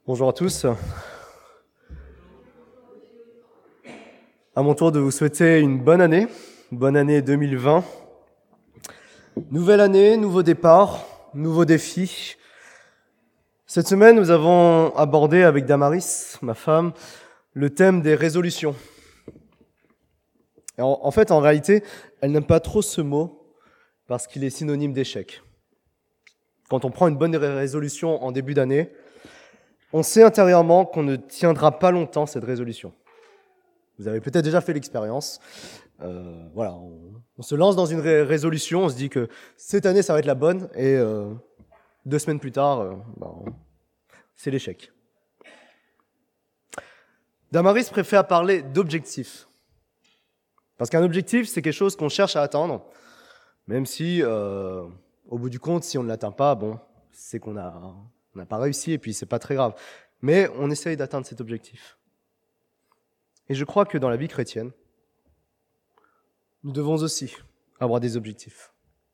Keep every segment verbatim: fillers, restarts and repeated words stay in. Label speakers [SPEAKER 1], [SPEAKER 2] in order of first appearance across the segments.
[SPEAKER 1] Bonjour à tous. À mon tour de vous souhaiter une bonne année, bonne année deux mille vingt. Nouvelle année, nouveau départ, nouveaux défis. Cette semaine, nous avons abordé avec Damaris, ma femme, le thème des résolutions. Et en, en fait, en réalité, elle n'aime pas trop ce mot parce qu'il est synonyme d'échec. Quand on prend une bonne résolution en début d'année, on sait intérieurement qu'on ne tiendra pas longtemps cette résolution. Vous avez peut-être déjà fait l'expérience. Euh, voilà, on, on se lance dans une ré- résolution, on se dit que cette année, ça va être la bonne, et euh, deux semaines plus tard, euh, ben, c'est l'échec. Damaris préfère parler d'objectifs. Parce qu'un objectif, c'est quelque chose qu'on cherche à atteindre, même si, euh, au bout du compte, si on ne l'atteint pas, bon, c'est qu'on a, on n'a pas réussi, et puis c'est pas très grave. Mais on essaye d'atteindre cet objectif. Et je crois que dans la vie chrétienne, nous devons aussi avoir des objectifs.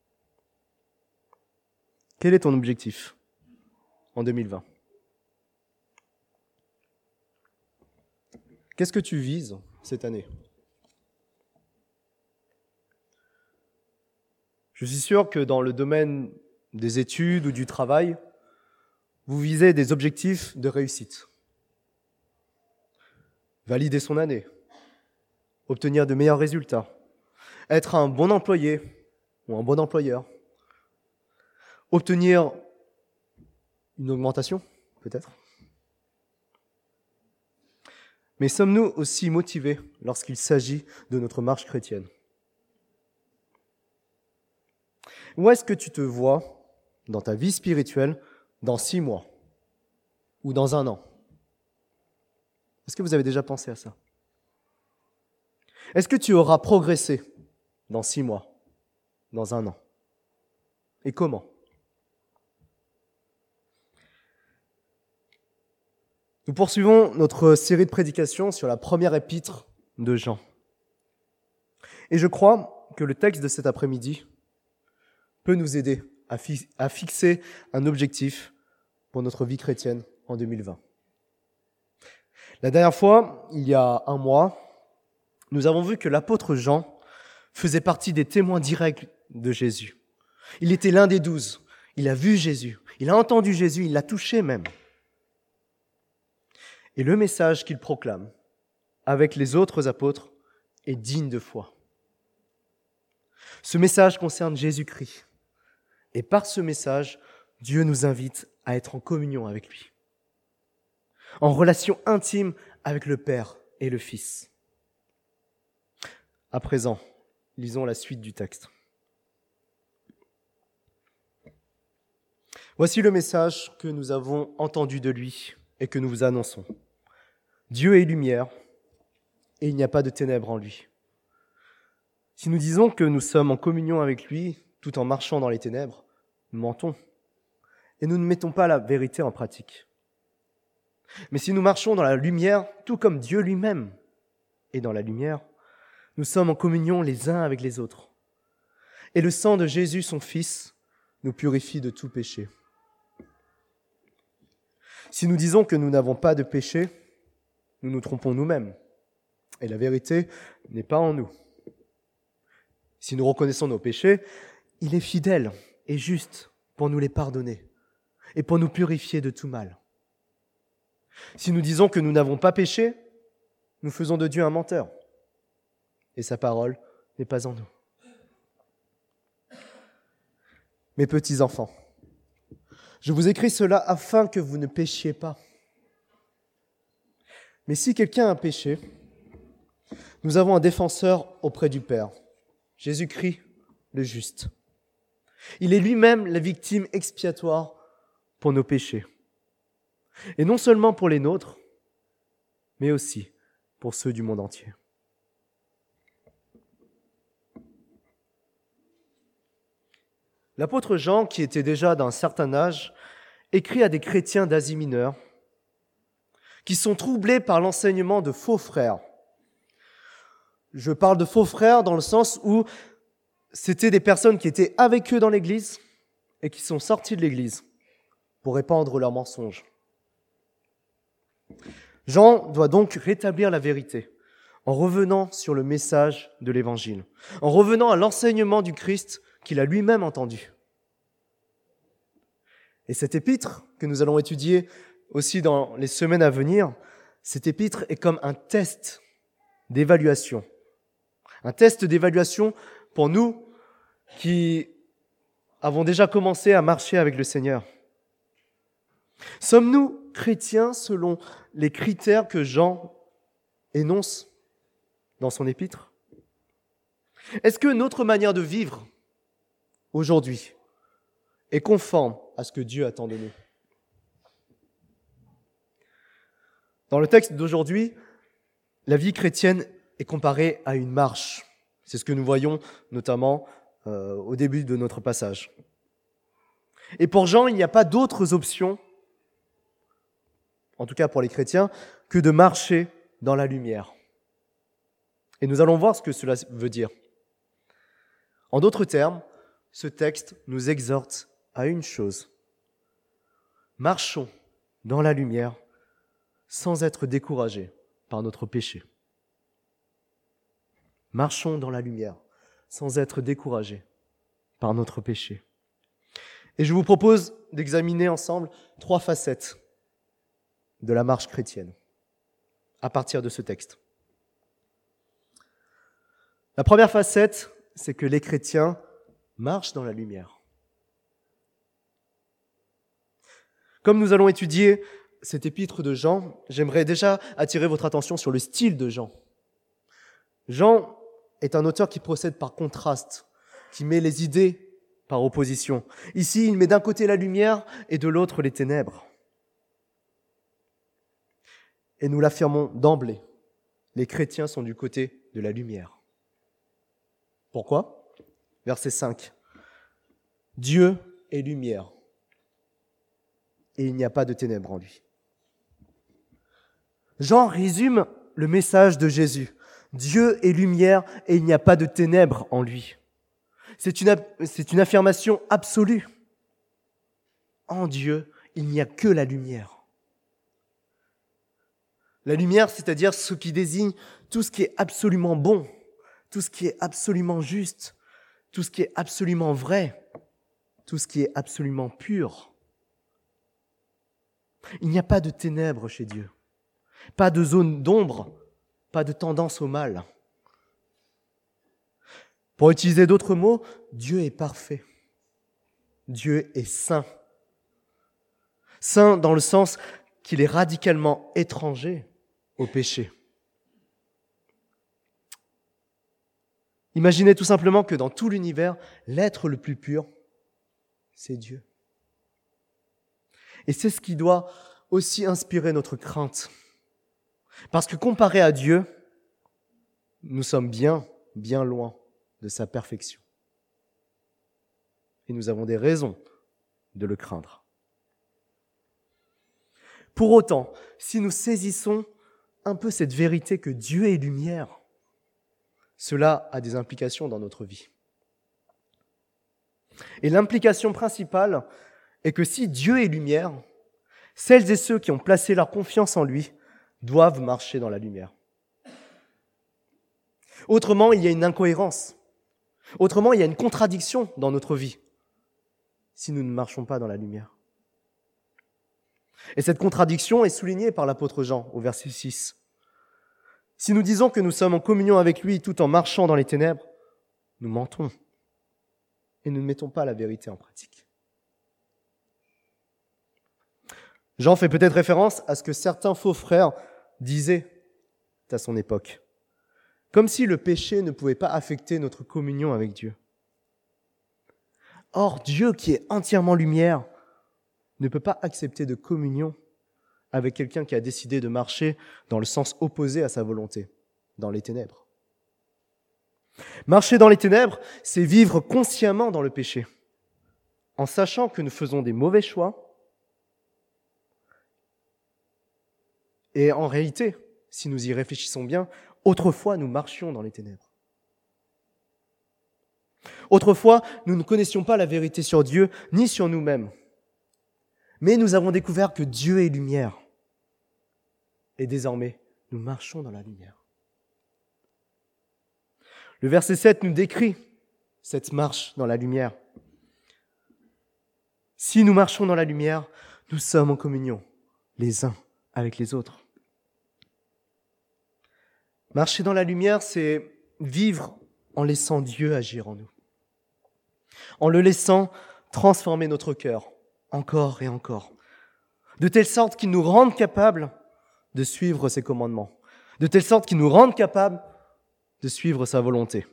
[SPEAKER 1] Quel est ton objectif en deux mille vingt ? Qu'est-ce que tu vises cette année ? Je suis sûr que dans le domaine des études ou du travail, vous visez des objectifs de réussite. Valider son année, obtenir de meilleurs résultats, être un bon employé ou un bon employeur, obtenir une augmentation, peut-être. Mais sommes-nous aussi motivés lorsqu'il s'agit de notre marche chrétienne ? Où est-ce que tu te vois dans ta vie spirituelle dans six mois ou dans un an ? Est-ce que vous avez déjà pensé à ça ? Est-ce que tu auras progressé dans six mois, dans un an ? Et comment ? Nous poursuivons notre série de prédications sur la première épître de Jean. Et je crois que le texte de cet après-midi peut nous aider à, fi- à fixer un objectif pour notre vie chrétienne en deux mille vingt. La dernière fois, il y a un mois, nous avons vu que l'apôtre Jean faisait partie des témoins directs de Jésus. Il était l'un des douze. Il a vu Jésus. Il a entendu Jésus. Il l'a touché même. Et le message qu'il proclame avec les autres apôtres est digne de foi. Ce message concerne Jésus-Christ. Et par ce message, Dieu nous invite à être en communion avec lui, en relation intime avec le Père et le Fils. À présent, lisons la suite du texte. Voici le message que nous avons entendu de lui et que nous vous annonçons. Dieu est lumière et il n'y a pas de ténèbres en lui. Si nous disons que nous sommes en communion avec lui tout en marchant dans les ténèbres, nous mentons et nous ne mettons pas la vérité en pratique. Mais si nous marchons dans la lumière, tout comme Dieu lui-même est dans la lumière, nous sommes en communion les uns avec les autres. Et le sang de Jésus, son Fils, nous purifie de tout péché. Si nous disons que nous n'avons pas de péché, nous nous trompons nous-mêmes. Et la vérité n'est pas en nous. Si nous reconnaissons nos péchés, il est fidèle et juste pour nous les pardonner et pour nous purifier de tout mal. Si nous disons que nous n'avons pas péché, nous faisons de Dieu un menteur et sa parole n'est pas en nous. Mes petits enfants, je vous écris cela afin que vous ne péchiez pas. Mais si quelqu'un a péché, nous avons un défenseur auprès du Père, Jésus-Christ le juste. Il est lui-même la victime expiatoire pour nos péchés. Et non seulement pour les nôtres, mais aussi pour ceux du monde entier. L'apôtre Jean, qui était déjà d'un certain âge, écrit à des chrétiens d'Asie mineure qui sont troublés par l'enseignement de faux frères. Je parle de faux frères dans le sens où c'était des personnes qui étaient avec eux dans l'église et qui sont sorties de l'église pour répandre leurs mensonges. Jean doit donc rétablir la vérité en revenant sur le message de l'Évangile, en revenant à l'enseignement du Christ qu'il a lui-même entendu. Et cet épître que nous allons étudier aussi dans les semaines à venir, cet épître est comme un test d'évaluation. Un test d'évaluation pour nous qui avons déjà commencé à marcher avec le Seigneur. Sommes-nous chrétiens selon les critères que Jean énonce dans son épître? Est-ce que notre manière de vivre aujourd'hui est conforme à ce que Dieu attend de nous? Dans le texte d'aujourd'hui, la vie chrétienne est comparée à une marche. C'est ce que nous voyons notamment euh, au début de notre passage. Et pour Jean, il n'y a pas d'autres options, en tout cas pour les chrétiens, que de marcher dans la lumière. Et nous allons voir ce que cela veut dire. En d'autres termes, ce texte nous exhorte à une chose. Marchons dans la lumière sans être découragés par notre péché. Marchons dans la lumière sans être découragés par notre péché. Et je vous propose d'examiner ensemble trois facettes de la marche chrétienne à partir de ce texte. La première facette, c'est que les chrétiens marchent dans la lumière. Comme nous allons étudier cet épître de Jean, j'aimerais déjà attirer votre attention sur le style de Jean. Jean est un auteur qui procède par contraste, qui met les idées par opposition. Ici, il met d'un côté la lumière et de l'autre les ténèbres. Et nous l'affirmons d'emblée, les chrétiens sont du côté de la lumière. Pourquoi ? Verset cinq. Dieu est lumière, et il n'y a pas de ténèbres en lui. Jean résume le message de Jésus. Dieu est lumière et il n'y a pas de ténèbres en lui. C'est une, c'est une affirmation absolue. En Dieu, il n'y a que la lumière. La lumière, c'est-à-dire ce qui désigne tout ce qui est absolument bon, tout ce qui est absolument juste, tout ce qui est absolument vrai, tout ce qui est absolument pur. Il n'y a pas de ténèbres chez Dieu, pas de zone d'ombre, pas de tendance au mal. Pour utiliser d'autres mots, Dieu est parfait. Dieu est saint. Saint dans le sens qu'il est radicalement étranger au péché. Imaginez tout simplement que dans tout l'univers, l'être le plus pur, c'est Dieu. Et c'est ce qui doit aussi inspirer notre crainte. Parce que comparé à Dieu, nous sommes bien, bien loin de sa perfection. Et nous avons des raisons de le craindre. Pour autant, si nous saisissons un peu cette vérité que Dieu est lumière, cela a des implications dans notre vie. Et l'implication principale est que si Dieu est lumière, celles et ceux qui ont placé leur confiance en lui doivent marcher dans la lumière. Autrement, il y a une incohérence. Autrement, il y a une contradiction dans notre vie si nous ne marchons pas dans la lumière. Et cette contradiction est soulignée par l'apôtre Jean au verset six. Si nous disons que nous sommes en communion avec lui tout en marchant dans les ténèbres, nous mentons et nous ne mettons pas la vérité en pratique. Jean fait peut-être référence à ce que certains faux frères disaient à son époque, comme si le péché ne pouvait pas affecter notre communion avec Dieu. Or, Dieu qui est entièrement lumière ne peut pas accepter de communion avec quelqu'un qui a décidé de marcher dans le sens opposé à sa volonté, dans les ténèbres. Marcher dans les ténèbres, c'est vivre consciemment dans le péché, en sachant que nous faisons des mauvais choix. Et en réalité, si nous y réfléchissons bien, autrefois nous marchions dans les ténèbres. Autrefois, nous ne connaissions pas la vérité sur Dieu, ni sur nous-mêmes. Mais nous avons découvert que Dieu est lumière. et désormais, nous marchons dans la lumière. Le verset sept nous décrit cette marche dans la lumière. Si nous marchons dans la lumière, nous sommes en communion les uns avec les autres. Marcher dans la lumière, c'est vivre en laissant Dieu agir en nous, en le laissant transformer notre cœur encore et encore, de telle sorte qu'il nous rende capables de suivre ses commandements, de telle sorte qu'il nous rende capables de suivre sa volonté.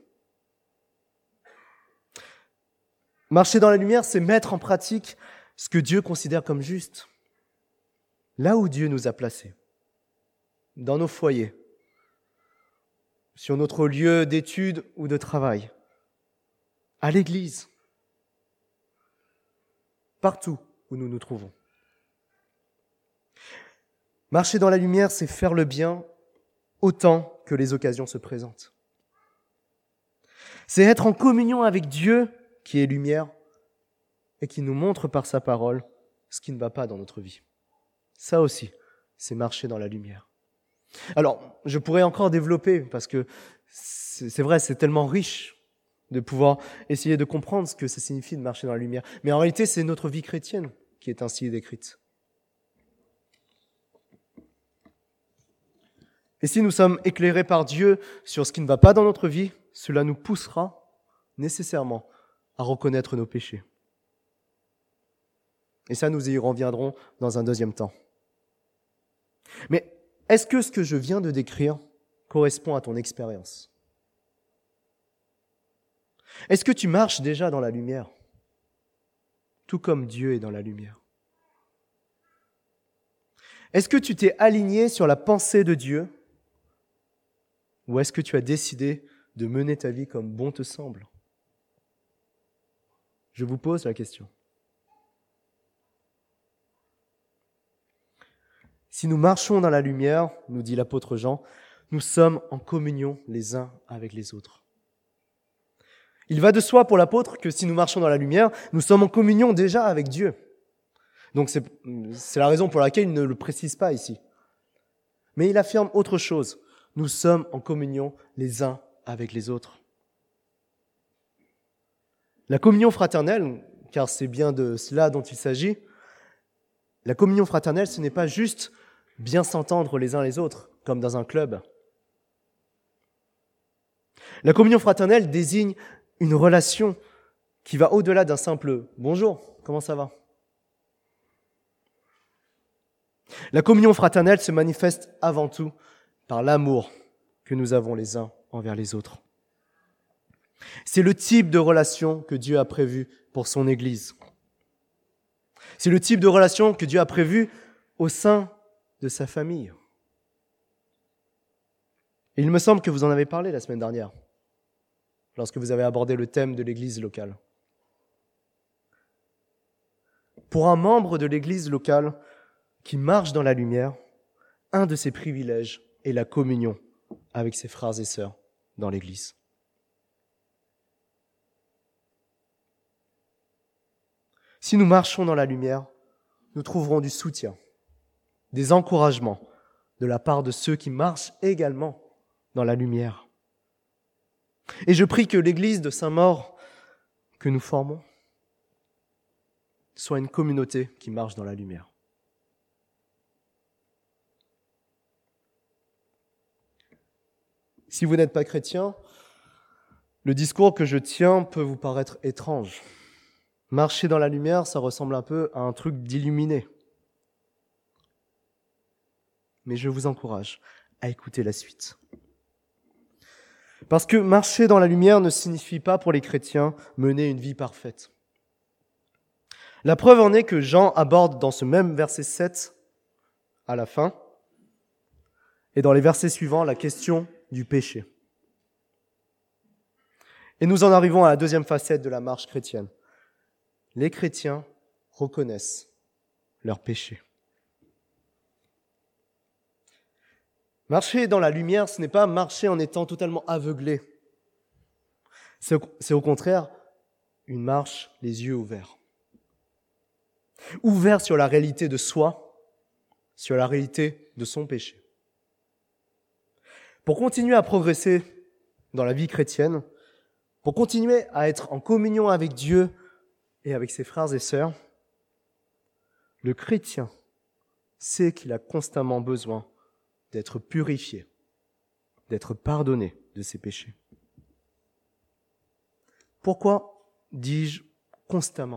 [SPEAKER 1] Marcher dans la lumière, c'est mettre en pratique ce que Dieu considère comme juste, là où Dieu nous a placés, dans nos foyers, sur notre lieu d'études ou de travail, à l'église, partout où nous nous trouvons. Marcher dans la lumière, c'est faire le bien autant que les occasions se présentent. C'est être en communion avec Dieu qui est lumière et qui nous montre par sa parole ce qui ne va pas dans notre vie. Ça aussi, c'est marcher dans la lumière. Alors, je pourrais encore développer parce que c'est, c'est vrai, c'est tellement riche de pouvoir essayer de comprendre ce que ça signifie de marcher dans la lumière. Mais en réalité, c'est notre vie chrétienne qui est ainsi décrite. Et si nous sommes éclairés par Dieu sur ce qui ne va pas dans notre vie, cela nous poussera nécessairement à reconnaître nos péchés. Et ça, nous y reviendrons dans un deuxième temps. Mais est-ce que ce que je viens de décrire correspond à ton expérience ? Est-ce que tu marches déjà dans la lumière, tout comme Dieu est dans la lumière ? Est-ce que tu t'es aligné sur la pensée de Dieu ? Ou est-ce que tu as décidé de mener ta vie comme bon te semble ? Je vous pose la question. Si nous marchons dans la lumière, nous dit l'apôtre Jean, nous sommes en communion les uns avec les autres. Il va de soi pour l'apôtre que si nous marchons dans la lumière, nous sommes en communion déjà avec Dieu. Donc c'est, c'est la raison pour laquelle il ne le précise pas ici. Mais il affirme autre chose. Nous sommes en communion les uns avec les autres. La communion fraternelle, car c'est bien de cela dont il s'agit, la communion fraternelle, ce n'est pas juste bien s'entendre les uns les autres, comme dans un club. La communion fraternelle désigne une relation qui va au-delà d'un simple « bonjour, comment ça va ?» La communion fraternelle se manifeste avant tout par l'amour que nous avons les uns envers les autres. C'est le type de relation que Dieu a prévu pour son Église. C'est le type de relation que Dieu a prévu au sein de sa famille. Et il me semble que vous en avez parlé la semaine dernière, lorsque vous avez abordé le thème de l'Église locale. Pour un membre de l'Église locale qui marche dans la lumière, un de ses privilèges est la communion avec ses frères et sœurs dans l'Église. Si nous marchons dans la lumière, nous trouverons du soutien, des encouragements de la part de ceux qui marchent également dans la lumière. Et je prie que l'Église de Saint-Maur que nous formons soit une communauté qui marche dans la lumière. Si vous n'êtes pas chrétien, le discours que je tiens peut vous paraître étrange. Marcher dans la lumière, ça ressemble un peu à un truc d'illuminé. Mais je vous encourage à écouter la suite. Parce que marcher dans la lumière ne signifie pas pour les chrétiens mener une vie parfaite. La preuve en est que Jean aborde dans ce même verset sept, à la fin, et dans les versets suivants, la question du péché. Et nous en arrivons à la deuxième facette de la marche chrétienne. Les chrétiens reconnaissent leur péché. Marcher dans la lumière, ce n'est pas marcher en étant totalement aveuglé. C'est au, c'est au contraire une marche les yeux ouverts. Ouverts sur la réalité de soi, sur la réalité de son péché. Pour continuer à progresser dans la vie chrétienne, pour continuer à être en communion avec Dieu et avec ses frères et sœurs, le chrétien sait qu'il a constamment besoin d'être purifié, d'être pardonné de ses péchés. Pourquoi dis-je constamment ?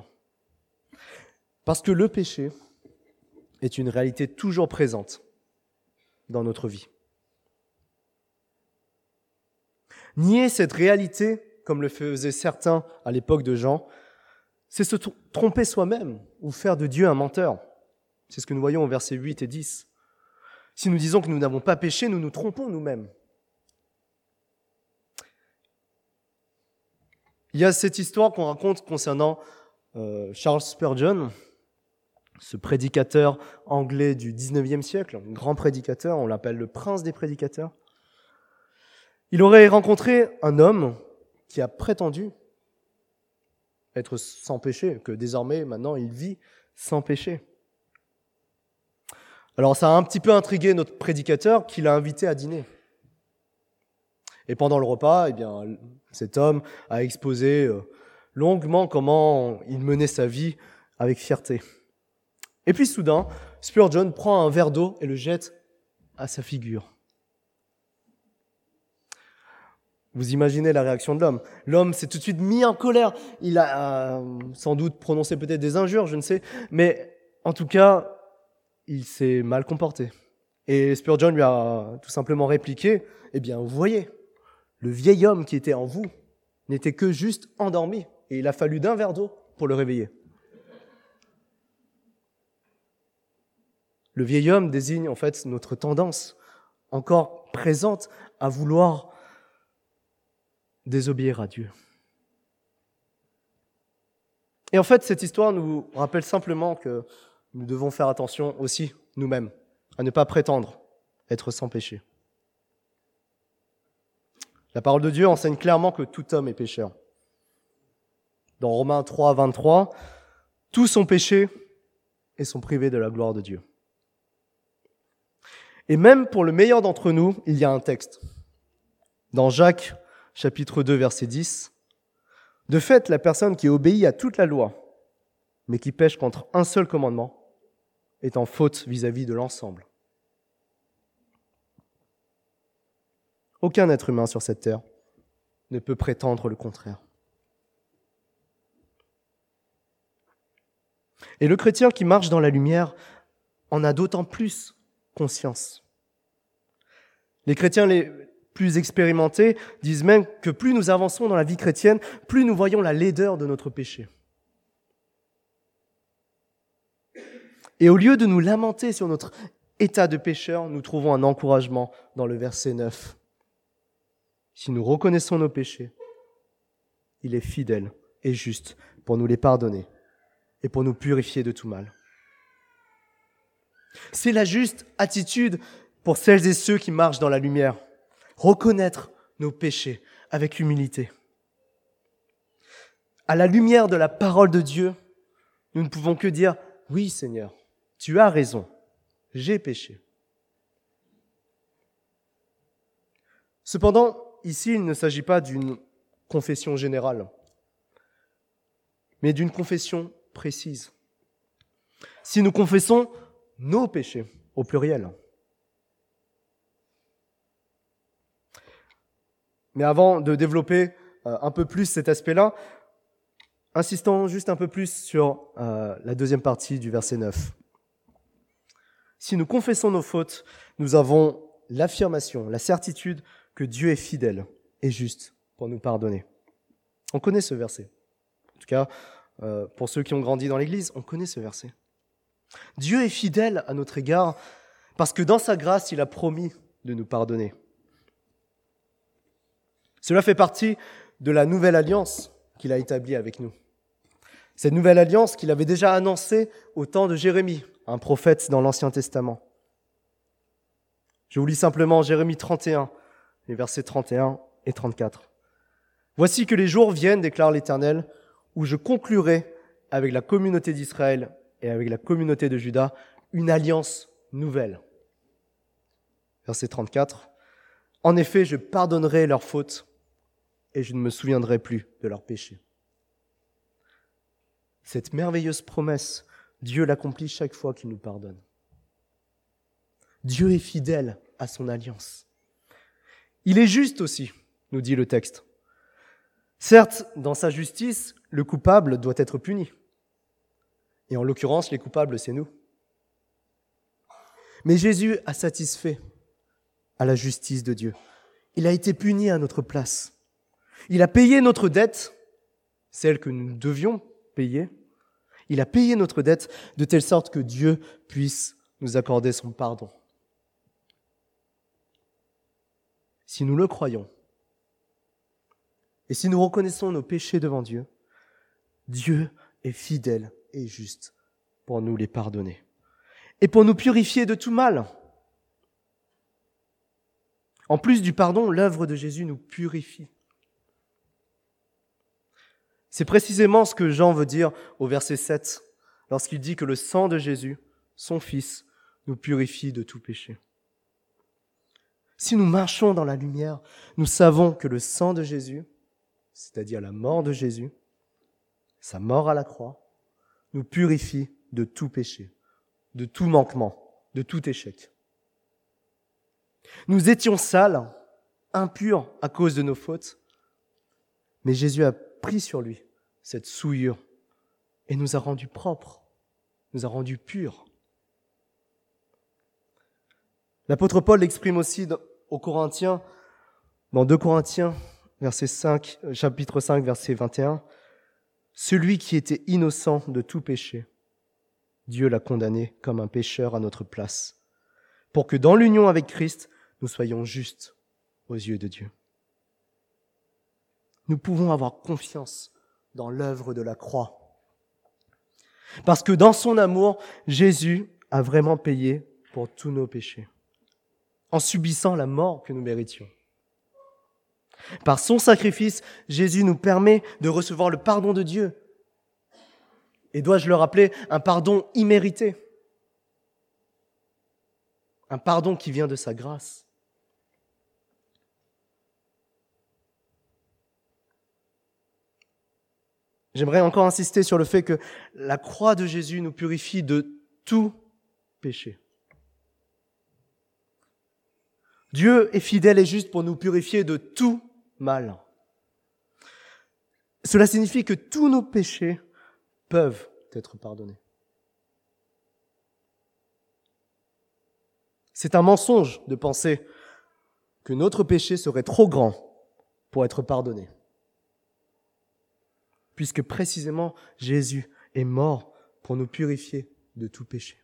[SPEAKER 1] Parce que le péché est une réalité toujours présente dans notre vie. Nier cette réalité, comme le faisaient certains à l'époque de Jean, c'est se tromper soi-même ou faire de Dieu un menteur. C'est ce que nous voyons au versets huit et dix. Si nous disons que nous n'avons pas péché, nous nous trompons nous-mêmes. Il y a cette histoire qu'on raconte concernant euh, Charles Spurgeon, ce prédicateur anglais du dix-neuvième siècle, un grand prédicateur, on l'appelle le prince des prédicateurs. Il aurait rencontré un homme qui a prétendu être sans péché, que désormais, maintenant, il vit sans péché. Alors, ça a un petit peu intrigué notre prédicateur qui l'a invité à dîner. Et pendant le repas, eh bien, cet homme a exposé longuement comment il menait sa vie avec fierté. Et puis soudain, Spurgeon prend un verre d'eau et le jette à sa figure. Vous imaginez la réaction de l'homme. L'homme s'est tout de suite mis en colère. Il a euh, sans doute prononcé peut-être des injures, je ne sais. Mais en tout cas, il s'est mal comporté. Et Spurgeon lui a tout simplement répliqué, « Eh bien, vous voyez, le vieil homme qui était en vous n'était que juste endormi. Et il a fallu d'un verre d'eau pour le réveiller. » Le vieil homme désigne en fait notre tendance encore présente à vouloir désobéir à Dieu. Et en fait, cette histoire nous rappelle simplement que nous devons faire attention aussi, nous-mêmes, à ne pas prétendre être sans péché. La parole de Dieu enseigne clairement que tout homme est pécheur. Dans Romains trois, vingt-trois, tous ont péché et sont privés de la gloire de Dieu. Et même pour le meilleur d'entre nous, il y a un texte. Dans Jacques, chapitre deux, verset dix, « De fait, la personne qui obéit à toute la loi, mais qui pêche contre un seul commandement, est en faute vis-à-vis de l'ensemble. » Aucun être humain sur cette terre ne peut prétendre le contraire. Et le chrétien qui marche dans la lumière en a d'autant plus conscience. Les chrétiens les plus expérimentés disent même que plus nous avançons dans la vie chrétienne, plus nous voyons la laideur de notre péché. Et au lieu de nous lamenter sur notre état de pécheur, nous trouvons un encouragement dans le verset neuf. Si nous reconnaissons nos péchés, il est fidèle et juste pour nous les pardonner et pour nous purifier de tout mal. C'est la juste attitude pour celles et ceux qui marchent dans la lumière. Reconnaître nos péchés avec humilité. À la lumière de la parole de Dieu, nous ne pouvons que dire « Oui, Seigneur, tu as raison, j'ai péché. » Cependant, ici, il ne s'agit pas d'une confession générale, mais d'une confession précise. Si nous confessons nos péchés, au pluriel. Mais avant de développer euh, un peu plus cet aspect-là, insistons juste un peu plus sur euh, la deuxième partie du verset neuf. Si nous confessons nos fautes, nous avons l'affirmation, la certitude que Dieu est fidèle et juste pour nous pardonner. On connaît ce verset. En tout cas, euh, pour ceux qui ont grandi dans l'Église, on connaît ce verset. Dieu est fidèle à notre égard parce que dans sa grâce, il a promis de nous pardonner. Cela fait partie de la nouvelle alliance qu'il a établie avec nous. Cette nouvelle alliance qu'il avait déjà annoncée au temps de Jérémie, un prophète dans l'Ancien Testament. Je vous lis simplement Jérémie trente et un, les versets trente et un et trente-quatre. « Voici que les jours viennent, déclare l'Éternel, où je conclurai avec la communauté d'Israël et avec la communauté de Juda une alliance nouvelle. » Verset trente-quatre. « En effet, je pardonnerai leurs fautes et je ne me souviendrai plus de leurs péchés. Cette merveilleuse promesse, Dieu l'accomplit chaque fois qu'il nous pardonne. Dieu est fidèle à son alliance. Il est juste aussi, nous dit le texte. Certes, dans sa justice, le coupable doit être puni. Et en l'occurrence, les coupables, c'est nous. Mais Jésus a satisfait à la justice de Dieu. Il a été puni à notre place. Il a payé notre dette, celle que nous devions payer. Il a payé notre dette de telle sorte que Dieu puisse nous accorder son pardon. Si nous le croyons, et si nous reconnaissons nos péchés devant Dieu, Dieu est fidèle et juste pour nous les pardonner et pour nous purifier de tout mal. En plus du pardon, l'œuvre de Jésus nous purifie. C'est précisément ce que Jean veut dire au verset sept, lorsqu'il dit que le sang de Jésus, son Fils, nous purifie de tout péché. Si nous marchons dans la lumière, nous savons que le sang de Jésus, c'est-à-dire la mort de Jésus, sa mort à la croix, nous purifie de tout péché, de tout manquement, de tout échec. Nous étions sales, impurs à cause de nos fautes, mais Jésus a pris sur lui cette souillure et nous a rendus propres, nous a rendus purs. L'apôtre Paul l'exprime aussi aux Corinthiens, dans deux Corinthiens, verset cinq, chapitre cinq, verset vingt et un. « Celui qui était innocent de tout péché, Dieu l'a condamné comme un pécheur à notre place, pour que dans l'union avec Christ, nous soyons justes aux yeux de Dieu. » Nous pouvons avoir confiance dans l'œuvre de la croix, parce que dans son amour, Jésus a vraiment payé pour tous nos péchés, en subissant la mort que nous méritions. Par son sacrifice, Jésus nous permet de recevoir le pardon de Dieu. Et dois-je le rappeler, un pardon immérité. Un pardon qui vient de sa grâce. J'aimerais encore insister sur le fait que la croix de Jésus nous purifie de tout péché. Dieu est fidèle et juste pour nous purifier de tout mal. Cela signifie que tous nos péchés peuvent être pardonnés. C'est un mensonge de penser que notre péché serait trop grand pour être pardonné, puisque précisément Jésus est mort pour nous purifier de tout péché.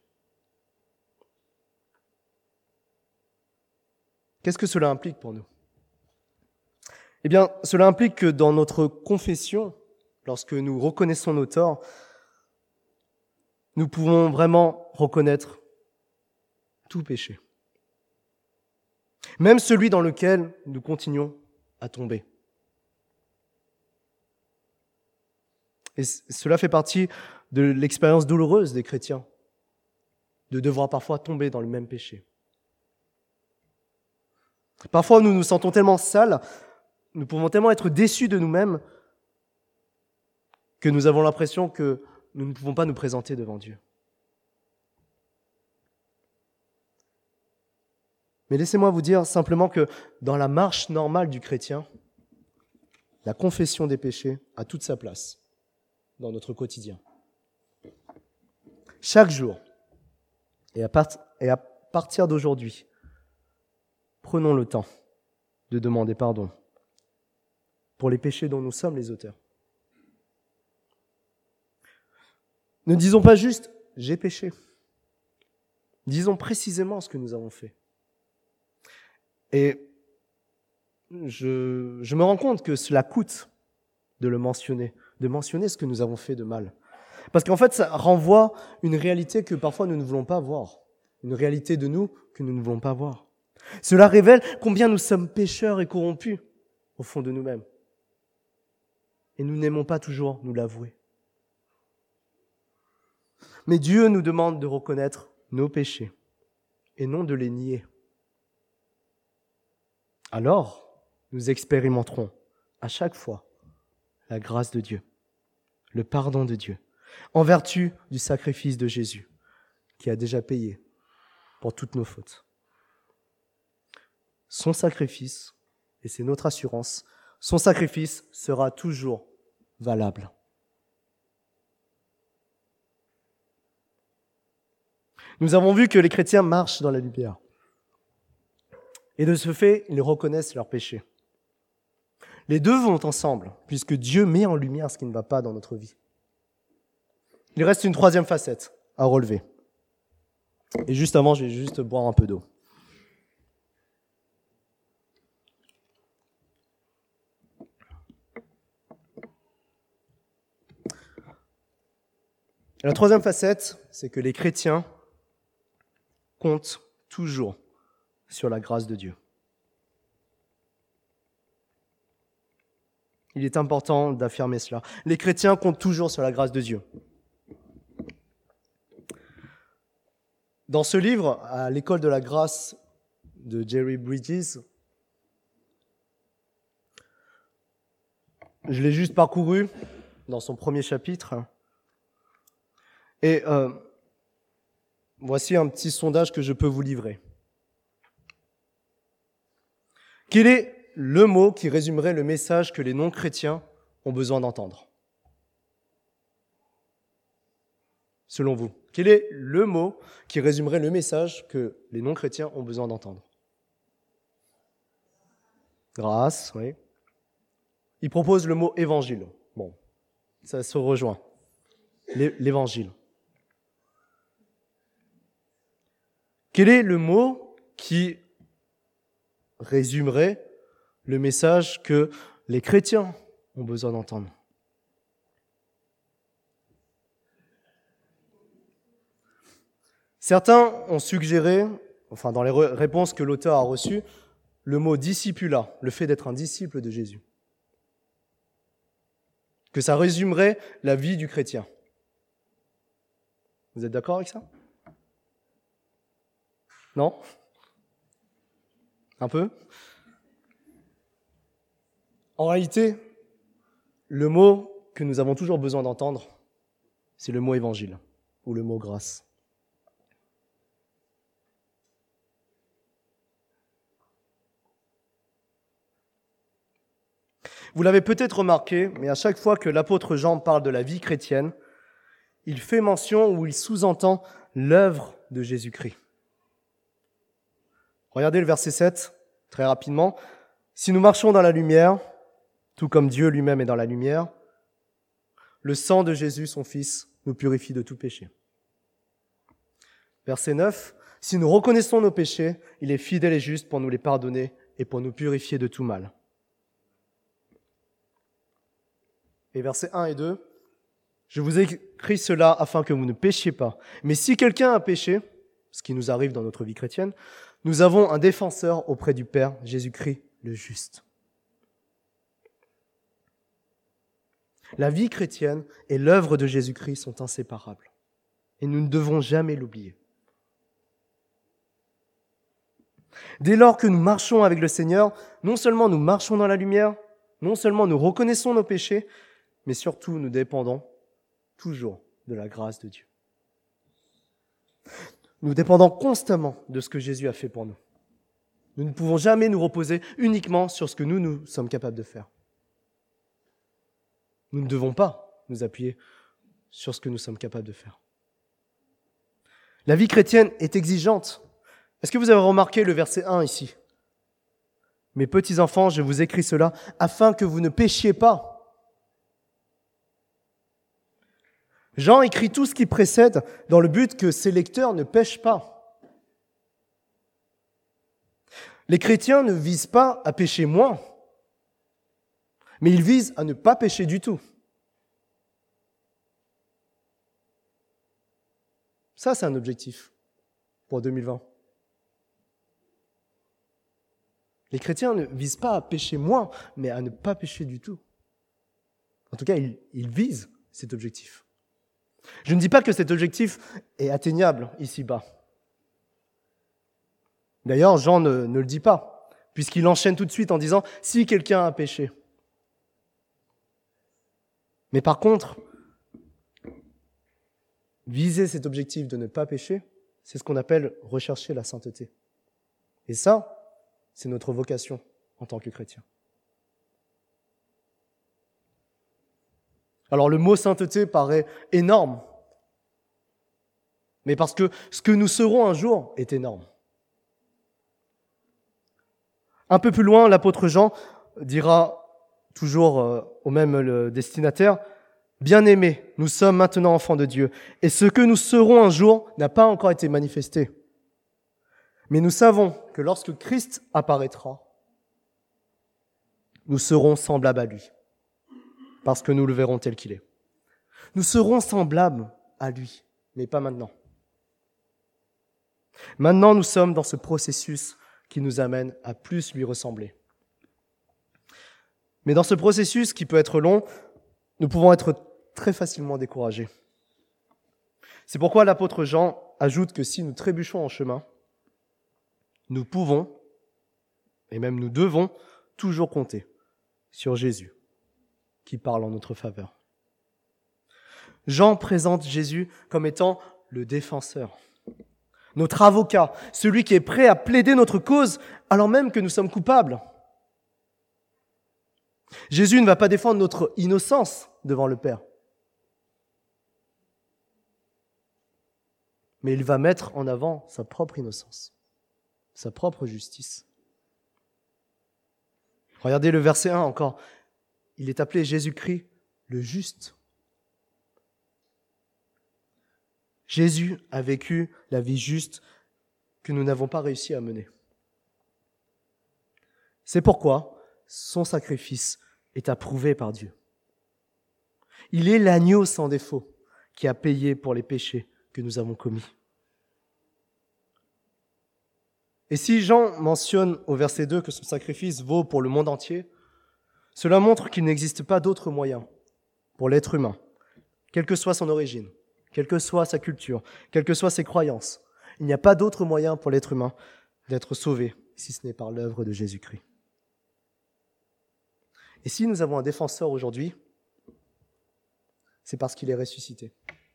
[SPEAKER 1] Qu'est-ce que cela implique pour nous ? Eh bien, cela implique que dans notre confession, lorsque nous reconnaissons nos torts, nous pouvons vraiment reconnaître tout péché, même celui dans lequel nous continuons à tomber. Et cela fait partie de l'expérience douloureuse des chrétiens, de devoir parfois tomber dans le même péché. Parfois, nous nous sentons tellement sales, nous pouvons tellement être déçus de nous-mêmes que nous avons l'impression que nous ne pouvons pas nous présenter devant Dieu. Mais laissez-moi vous dire simplement que dans la marche normale du chrétien, la confession des péchés a toute sa place dans notre quotidien. Chaque jour, et à, part- et à partir d'aujourd'hui, prenons le temps de demander pardon pour les péchés dont nous sommes les auteurs. Ne disons pas juste « j'ai péché ». Disons précisément ce que nous avons fait. Et je, je me rends compte que cela coûte de le mentionner, de mentionner ce que nous avons fait de mal. Parce qu'en fait, ça renvoie une réalité que parfois nous ne voulons pas voir, une réalité de nous que nous ne voulons pas voir. Cela révèle combien nous sommes pécheurs et corrompus au fond de nous-mêmes. Et nous n'aimons pas toujours nous l'avouer. Mais Dieu nous demande de reconnaître nos péchés et non de les nier. alors nous expérimenterons à chaque fois la grâce de Dieu, le pardon de Dieu, en vertu du sacrifice de Jésus, qui a déjà payé pour toutes nos fautes. Son sacrifice, et c'est notre assurance, son sacrifice sera toujours valable. Nous avons vu que les chrétiens marchent dans la lumière. Et de ce fait, ils reconnaissent leurs péchés. Les deux vont ensemble, puisque Dieu met en lumière ce qui ne va pas dans notre vie. Il reste une troisième facette à relever. Et juste avant, je vais juste boire un peu d'eau. La troisième facette, c'est que les chrétiens comptent toujours sur la grâce de Dieu. Il est important d'affirmer cela. Les chrétiens comptent toujours sur la grâce de Dieu. Dans ce livre, à l'école de la grâce de Jerry Bridges, je l'ai juste parcouru dans son premier chapitre. Et euh, voici un petit sondage que je peux vous livrer. Quel est le mot qui résumerait le message que les non-chrétiens ont besoin d'entendre? Selon vous, quel est le mot qui résumerait le message que les non-chrétiens ont besoin d'entendre? Grâce, oui. Il propose le mot évangile. Bon, ça se rejoint. L'évangile. Quel est le mot qui résumerait le message que les chrétiens ont besoin d'entendre? Certains ont suggéré, enfin dans les réponses que l'auteur a reçues, le mot discipulat, le fait d'être un disciple de Jésus. Que ça résumerait la vie du chrétien. Vous êtes d'accord avec ça? Non? Un peu? En réalité, le mot que nous avons toujours besoin d'entendre, c'est le mot évangile ou le mot grâce. Vous l'avez peut-être remarqué, mais à chaque fois que l'apôtre Jean parle de la vie chrétienne, il fait mention ou il sous-entend l'œuvre de Jésus-Christ. Regardez le verset sept, très rapidement. « Si nous marchons dans la lumière, tout comme Dieu lui-même est dans la lumière, le sang de Jésus, son Fils, nous purifie de tout péché. » Verset neuf. « Si nous reconnaissons nos péchés, il est fidèle et juste pour nous les pardonner et pour nous purifier de tout mal. » Et versets un et deux. « Je vous ai écrit cela afin que vous ne péchiez pas. Mais si quelqu'un a péché, ce qui nous arrive dans notre vie chrétienne, nous avons un défenseur auprès du Père, Jésus-Christ le juste. » La vie chrétienne et l'œuvre de Jésus-Christ sont inséparables. Et nous ne devons jamais l'oublier. Dès lors que nous marchons avec le Seigneur, non seulement nous marchons dans la lumière, non seulement nous reconnaissons nos péchés, mais surtout nous dépendons toujours de la grâce de Dieu. Nous dépendons constamment de ce que Jésus a fait pour nous. Nous ne pouvons jamais nous reposer uniquement sur ce que nous, nous sommes capables de faire. Nous ne devons pas nous appuyer sur ce que nous sommes capables de faire. La vie chrétienne est exigeante. Est-ce que vous avez remarqué le verset un ici? « Mes petits enfants, je vous écris cela afin que vous ne péchiez pas. » Jean écrit tout ce qui précède dans le but que ses lecteurs ne pêchent pas. Les chrétiens ne visent pas à pécher moins, mais ils visent à ne pas pécher du tout. Ça, c'est un objectif pour deux mille vingt. Les chrétiens ne visent pas à pécher moins, mais à ne pas pécher du tout. En tout cas, ils, ils visent cet objectif. Je ne dis pas que cet objectif est atteignable ici-bas. D'ailleurs, Jean ne, ne le dit pas. puisqu'il enchaîne tout de suite en disant « si quelqu'un a péché ». Mais par contre, viser cet objectif de ne pas pécher, c'est ce qu'on appelle rechercher la sainteté. Et ça, c'est notre vocation en tant que chrétien. Alors le mot sainteté paraît énorme, mais parce que ce que nous serons un jour est énorme. Un peu plus loin, l'apôtre Jean dira, toujours au même destinataire, « Bien-aimés, nous sommes maintenant enfants de Dieu, et ce que nous serons un jour n'a pas encore été manifesté. Mais nous savons que lorsque Christ apparaîtra, nous serons semblables à lui, parce que nous le verrons tel qu'il est. Nous serons semblables à lui, mais pas maintenant. Maintenant, nous sommes dans ce processus qui nous amène à plus lui ressembler. Mais dans ce processus qui peut être long, nous pouvons être très facilement découragés. C'est pourquoi l'apôtre Jean ajoute que si nous trébuchons en chemin, nous pouvons, et même nous devons, toujours compter sur Jésus, qui parle en notre faveur. Jean présente Jésus comme étant le défenseur, notre avocat, celui qui est prêt à plaider notre cause alors même que nous sommes coupables. Jésus ne va pas défendre notre innocence devant le Père, mais il va mettre en avant sa propre innocence, sa propre justice. Regardez le verset un encore. Il est appelé Jésus-Christ le juste. Jésus a vécu la vie juste que nous n'avons pas réussi à mener. C'est pourquoi son sacrifice est approuvé par Dieu. Il est l'agneau sans défaut qui a payé pour les péchés que nous avons commis. Et si Jean mentionne au verset deux que son sacrifice vaut pour le monde entier, cela montre qu'il n'existe pas d'autre moyen pour l'être humain, quelle que soit son origine, quelle que soit sa culture, quelles que soient ses croyances. Il n'y a pas d'autre moyen pour l'être humain d'être sauvé si ce n'est par l'œuvre de Jésus-Christ. Et si nous avons un défenseur aujourd'hui, c'est parce qu'il est ressuscité.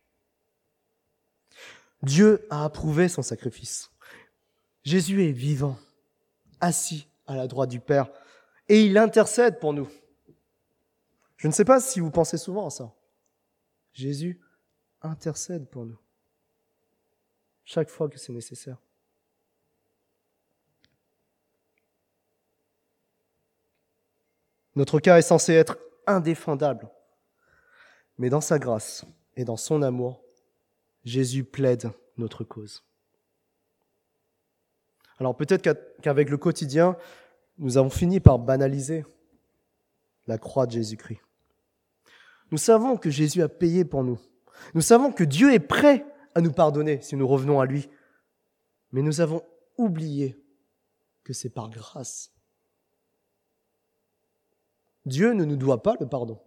[SPEAKER 1] Dieu a approuvé son sacrifice. Jésus est vivant, assis à la droite du Père, et il intercède pour nous. Je ne sais pas si vous pensez souvent à ça. Jésus intercède pour nous, chaque fois que c'est nécessaire. Notre cas est censé être indéfendable, mais dans sa grâce et dans son amour, Jésus plaide notre cause. Alors peut-être qu'avec le quotidien, nous avons fini par banaliser la croix de Jésus-Christ. Nous savons que Jésus a payé pour nous. Nous savons que Dieu est prêt à nous pardonner si nous revenons à lui. Mais nous avons oublié que c'est par grâce. Dieu ne nous doit pas le pardon.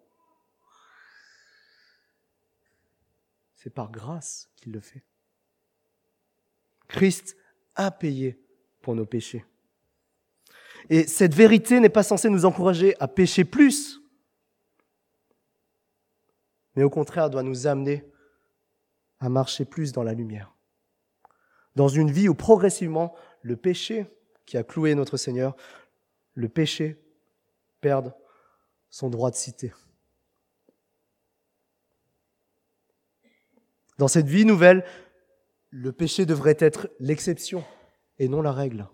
[SPEAKER 1] C'est par grâce qu'il le fait. Christ a payé pour nos péchés. Et cette vérité n'est pas censée nous encourager à pécher plus, mais au contraire doit nous amener à marcher plus dans la lumière. Dans une vie où progressivement, le péché qui a cloué notre Seigneur, le péché perd son droit de cité. Dans cette vie nouvelle, le péché devrait être l'exception et non la règle.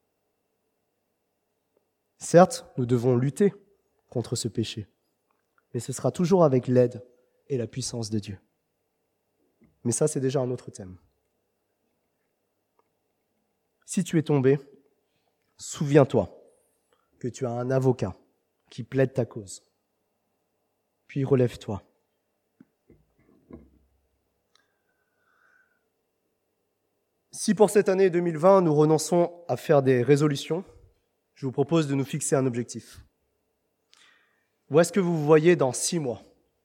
[SPEAKER 1] Certes, nous devons lutter contre ce péché, mais ce sera toujours avec l'aide et la puissance de Dieu. Mais ça, c'est déjà un autre thème. Si tu es tombé, souviens-toi que tu as un avocat qui plaide ta cause. Puis relève-toi. Si pour cette année deux mille vingt, nous renonçons à faire des résolutions, je vous propose de nous fixer un objectif. Où est-ce que vous vous voyez dans six mois ?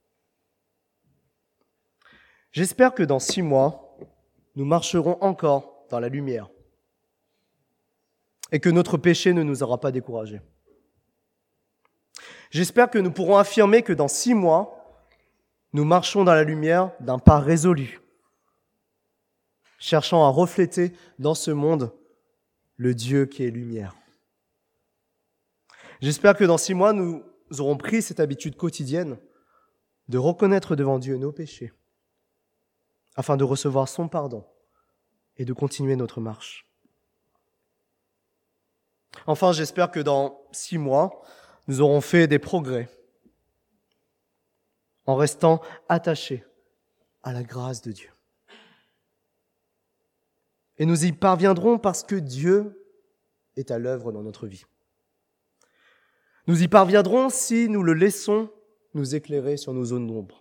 [SPEAKER 1] J'espère que dans six mois, nous marcherons encore dans la lumière. et que notre péché ne nous aura pas découragés. J'espère que nous pourrons affirmer que dans six mois, nous marchons dans la lumière d'un pas résolu, cherchant à refléter dans ce monde le Dieu qui est lumière. J'espère que dans six mois, nous aurons pris cette habitude quotidienne de reconnaître devant Dieu nos péchés, afin de recevoir son pardon et de continuer notre marche. Enfin, j'espère que dans six mois, nous aurons fait des progrès en restant attachés à la grâce de Dieu. Et nous y parviendrons parce que Dieu est à l'œuvre dans notre vie. Nous y parviendrons si nous le laissons nous éclairer sur nos zones d'ombre.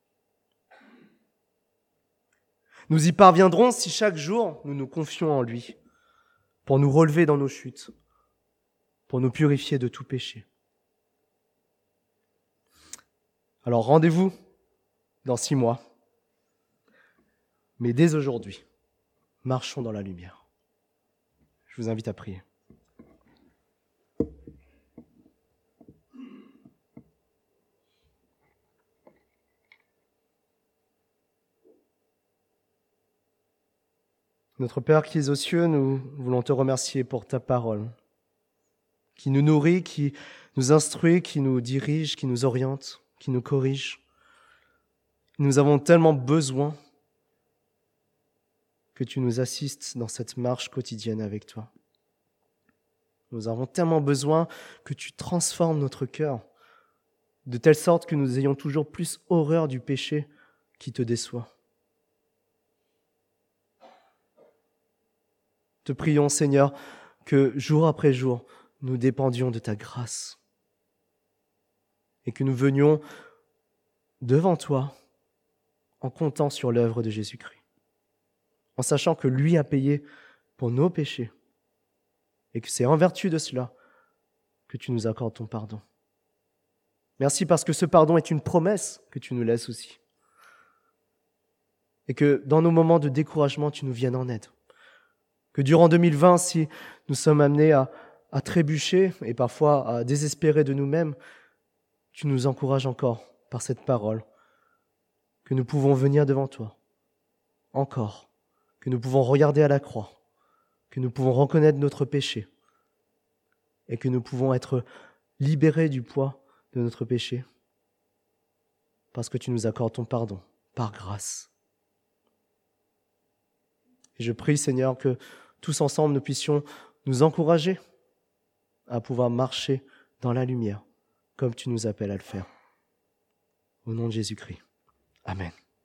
[SPEAKER 1] Nous y parviendrons si chaque jour nous nous confions en lui pour nous relever dans nos chutes, pour nous purifier de tout péché. Alors rendez-vous dans six mois, mais dès aujourd'hui, marchons dans la lumière. Je vous invite à prier. Notre Père qui es aux cieux, nous voulons te remercier pour ta parole, qui nous nourrit, qui nous instruit, qui nous dirige, qui nous oriente, qui nous corrige. Nous avons tellement besoin que tu nous assistes dans cette marche quotidienne avec toi. Nous avons tellement besoin que tu transformes notre cœur, de telle sorte que nous ayons toujours plus horreur du péché qui te déçoit. Te prions, Seigneur, que jour après jour, nous dépendions de ta grâce et que nous venions devant toi en comptant sur l'œuvre de Jésus-Christ, en sachant que lui a payé pour nos péchés et que c'est en vertu de cela que tu nous accordes ton pardon. Merci parce que ce pardon est une promesse que tu nous laisses aussi et que dans nos moments de découragement, tu nous viennes en aide. Que durant deux mille vingt, si nous sommes amenés à, à trébucher et parfois à désespérer de nous-mêmes, tu nous encourages encore par cette parole, que nous pouvons venir devant toi, encore, que nous pouvons regarder à la croix, que nous pouvons reconnaître notre péché et que nous pouvons être libérés du poids de notre péché parce que tu nous accordes ton pardon par grâce. Et je prie, Seigneur, que tous ensemble, nous puissions nous encourager à pouvoir marcher dans la lumière, comme tu nous appelles à le faire. Au nom de Jésus-Christ. Amen.